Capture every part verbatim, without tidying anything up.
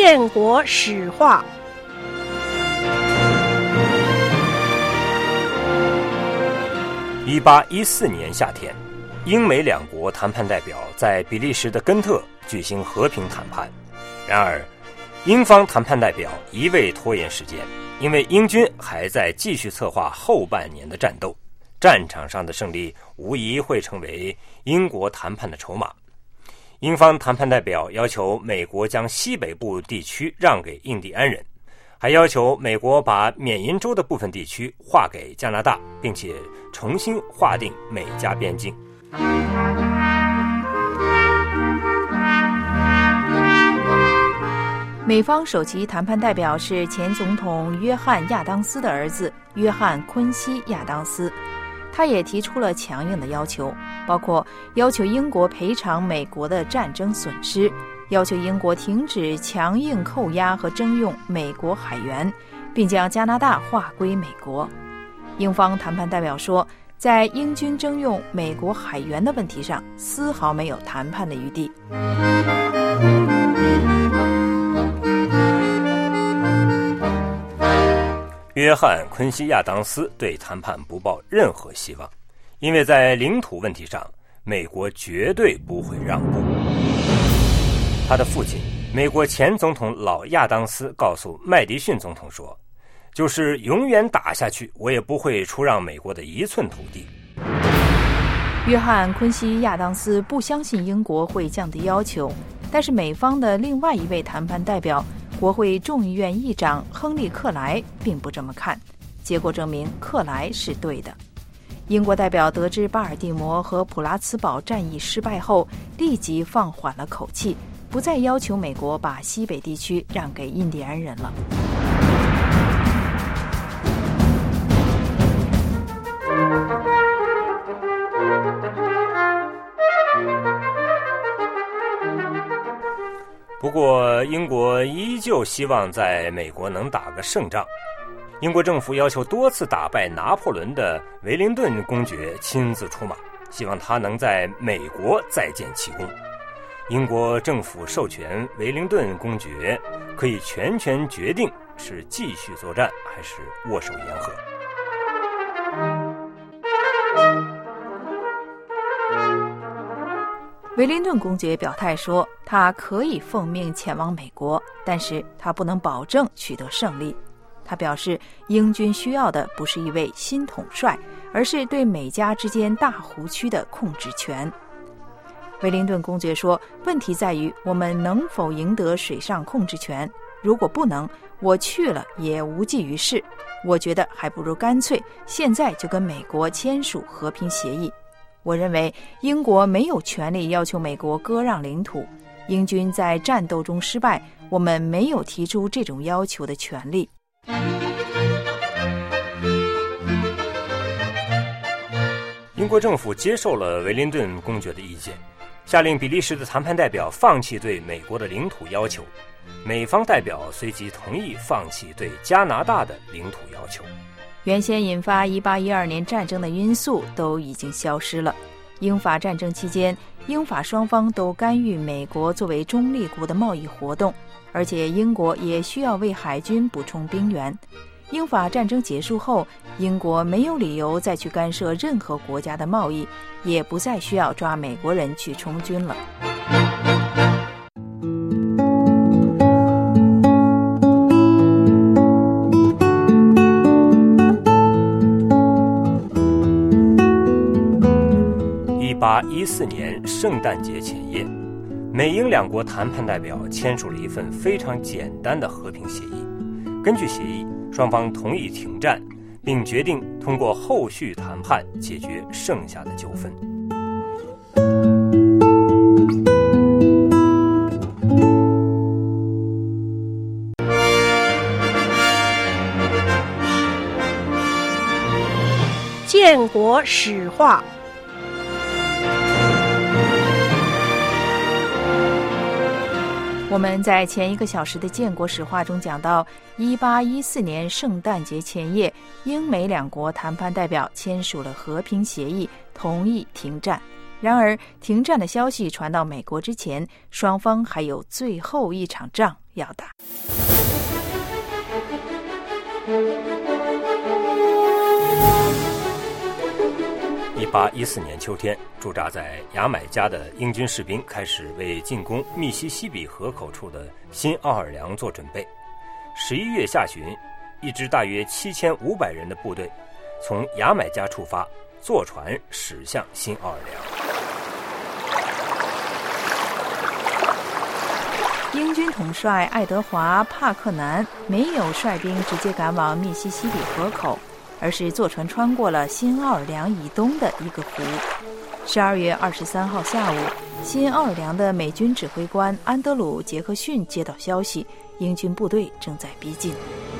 建国史话。 一八一四年夏天，英美两国谈判代表在比利时的根特举行和平谈判。然而，英方谈判代表一味拖延时间，因为英军还在继续策划后半年的战斗，战场上的胜利无疑会成为英国谈判的筹码。英方谈判代表要求美国将西北部地区让给印第安人，还要求美国把缅因州的部分地区划给加拿大，并且重新划定美加边境。 美方首席谈判代表是前总统约翰·亚当斯的儿子约翰·昆西·亚当斯，他也提出了强硬的要求，包括要求英国赔偿美国的战争损失，要求英国停止强硬扣押和征用美国海员，并将加拿大划归美国。英方谈判代表说，在英军征用美国海员的问题上，丝毫没有谈判的余地。 约翰·昆西亚当斯对谈判不抱任何希望，因为在领土问题上，美国绝对不会让步。他的父亲，美国前总统老亚当斯告诉麦迪逊总统说，就是永远打下去，我也不会出让美国的一寸土地。 约翰·昆西亚当斯不相信英国会降低要求，但是美方的另外一位谈判代表，国会众议院议长亨利·克莱并不这么看，结果证明克莱是对的。英国代表得知巴尔的摩和普拉茨堡战役失败后，立即放缓了口气，不再要求美国把西北地区让给印第安人了。 不过，英国依旧希望在美国能打个胜仗。英国政府要求多次打败拿破仑的维灵顿公爵亲自出马，希望他能在美国再建奇功。英国政府授权维灵顿公爵可以全权决定是继续作战还是握手言和。 维灵顿公爵表态说，他可以奉命前往美国，但是他不能保证取得胜利。他表示，英军需要的不是一位新统帅，而是对美加之间大湖区的控制权。维灵顿公爵说，问题在于我们能否赢得水上控制权，如果不能，我去了也无济于事。我觉得还不如干脆现在就跟美国签署和平协议。我认为英国没有权利要求美国割让领土，英军在战斗中失败，我们没有提出这种要求的权利。 英国政府接受了维灵顿公爵的意见，下令比利时的谈判代表放弃对美国的领土要求，美方代表随即同意放弃对加拿大的领土要求。 原先引发一八一二年战争的因素都已经消失了。英法战争期间，英法双方都干预美国作为中立国的贸易活动，而且英国也需要为海军补充兵员。英法战争结束后，英国没有理由再去干涉任何国家的贸易，也不再需要抓美国人去充军了。 一八一四年圣诞节前夜，美英两国谈判代表签署了一份非常简单的和平协议。根据协议，双方同意停战，并决定通过后续谈判解决剩下的纠纷。 建国史话。 我们在前一个小时的建国史话中讲到，一八一四年圣诞节前夜，英美两国谈判代表签署了和平协议，同意停战。 然而，停战的消息传到美国之前，双方还有最后一场仗要打。 一八一四年秋天，驻扎在牙买加的英军士兵开始为进攻密西西比河口处的新奥尔良做准备。十一月下旬，一支大约七千五百人的部队从牙买加出发，坐船驶向新奥尔良。 英军统帅爱德华·帕克南没有率兵直接赶往密西西比河口，而是坐船穿过了新奥尔良以东的一个湖。十二月二十三号下午，新奥尔良的美军指挥官安德鲁·杰克逊接到消息，英军部队正在逼近。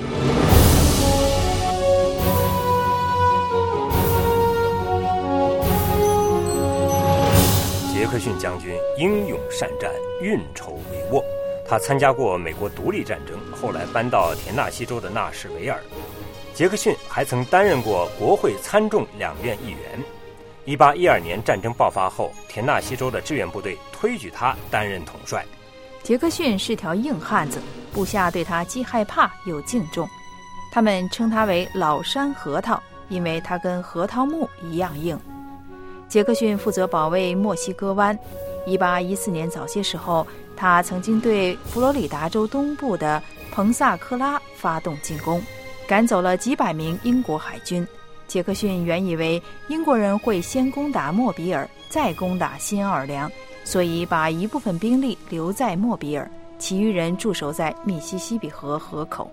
杰克逊将军英勇善战，运筹帷幄。他参加过美国独立战争，后来搬到田纳西州的纳什维尔。杰克逊还曾担任过国会参众两院议员。一八一二年战争爆发后，田纳西州的志愿部队推举他担任统帅。 杰克逊是条硬汉子，部下对他既害怕又敬重，他们称他为老山核桃，因为他跟核桃木一样硬。杰克逊负责保卫墨西哥湾。一八一四年早些时候，他曾经对佛罗里达州东部的彭萨科拉发动进攻，赶走了几百名英国海军。杰克逊原以为英国人会先攻打莫比尔，再攻打新奥尔良，所以把一部分兵力留在莫比尔，其余人驻守在密西西比河河口。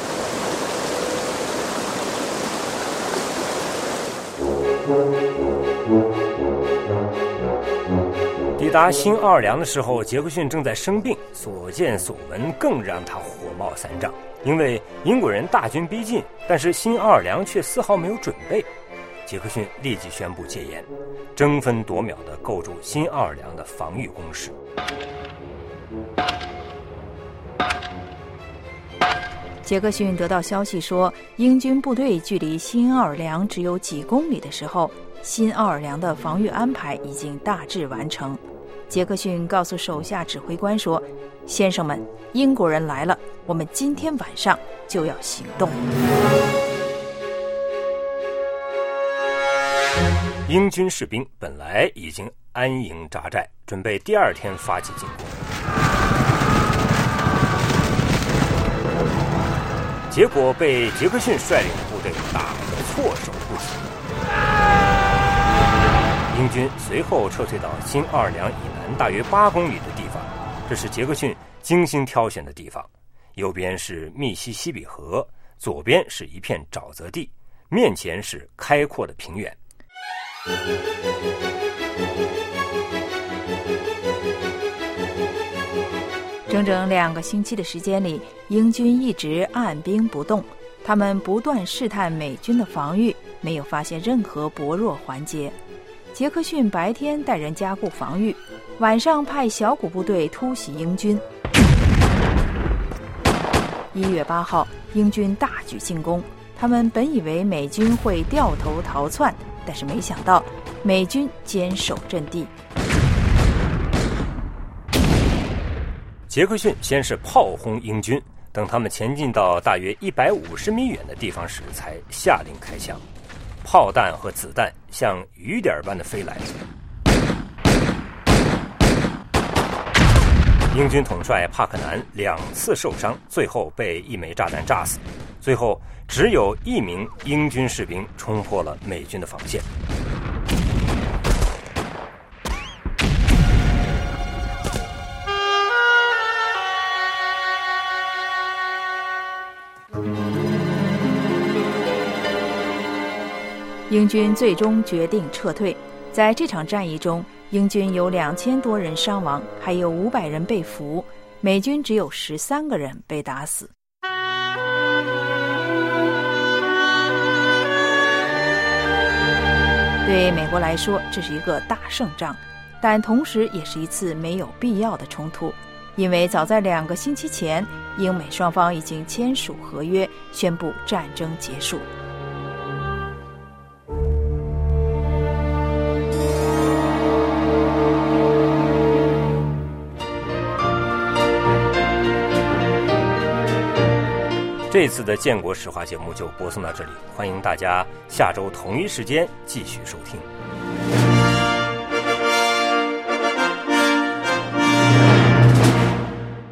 抵达新奥尔良的时候，杰克逊正在生病，所见所闻更让他火冒三丈。因为英国人大军逼近，但是新奥尔良却丝毫没有准备。杰克逊立即宣布戒严，争分夺秒地构筑新奥尔良的防御工事。 杰克逊得到消息说，英军部队距离新奥尔良只有几公里的时候，新奥尔良的防御安排已经大致完成。杰克逊告诉手下指挥官说：“先生们，英国人来了，我们今天晚上就要行动。” 英军士兵本来已经安营扎寨，准备第二天发起进攻，结果被杰克逊率领的部队打得措手不及。英军随后撤退到新奥尔良以南大约八公里的地方，这是杰克逊精心挑选的地方。右边是密西西比河，左边是一片沼泽地，面前是开阔的平原。 整整两个星期的时间里，英军一直按兵不动，他们不断试探美军的防御，没有发现任何薄弱环节。杰克逊白天带人加固防御，晚上派小股部队突袭英军。一月八号，英军大举进攻，他们本以为美军会掉头逃窜，但是没想到美军坚守阵地。 杰克逊先是炮轰英军，等他们前进到大约一百五十米远的地方时，才下令开枪。炮弹和子弹像雨点般的飞来。英军统帅帕克南两次受伤，最后被一枚炸弹炸死。最后只有一名英军士兵冲破了美军的防线。 英军最终决定撤退。在这场战役中，英军有两千多人伤亡，还有五百人被俘，美军只有十三个人被打死。对美国来说，这是一个大胜仗，但同时也是一次没有必要的冲突，因为早在两个星期前，英美双方已经签署合约，宣布战争结束。 这次的建国史话节目就播送到这里，欢迎大家下周同一时间继续收听。